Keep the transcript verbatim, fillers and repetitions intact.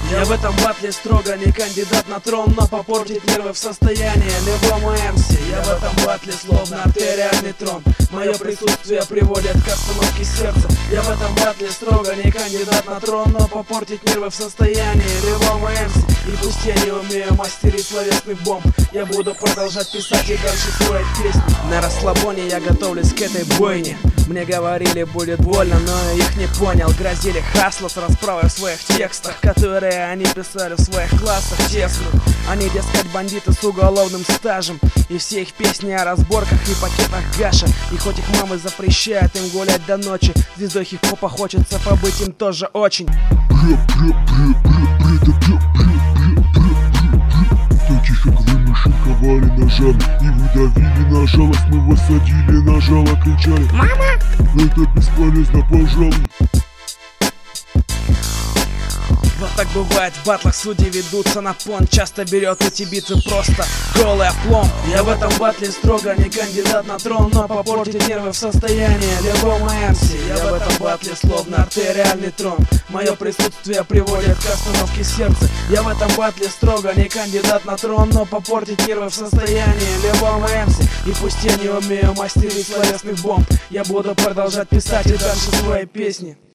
Я в этом батле строго не кандидат на трон, но попортить нервы в состоянии любому эм си. Я в этом батле словно артериальный трон. Мое присутствие приводит к остановке сердца. Я в этом батле строго не кандидат на трон, но попортить нервы в состоянии любому эм си. И пусть я не умею мастерить словесных бомб, я буду продолжать писать и дальше свои песни. На расслабоне я готовлюсь к этой бойне. Мне говорили, будет больно, но я их не понял. Грозили хасло с расправой в своих текстах, которые они писали в своих классах тесных. Они, дескать, бандиты с уголовным стажем, и все их песни о разборках и пакетах гаша. И хоть их мамы запрещают им гулять до ночи, звездой хип-хопа хочется побыть им тоже очень. Шинковали ножами и выдавили на жалость. Мы высадили на жало, кричали: «Мама!» Это бесполезно, пожалуй. Вот так бывает в батлах, судьи ведутся на понт. Часто берет эти битвы просто голый опломб. Я в этом батле строго не кандидат на трон, но попортить нервы в состоянии любому эм си. Я в этом батле словно артериальный трон. Мое присутствие приводит к остановке сердца. Я в этом батле строго не кандидат на трон, но попортить нервы в состоянии любому эм си. И пусть я не умею мастерить словесных бомб, я буду продолжать писать и дальше свои песни.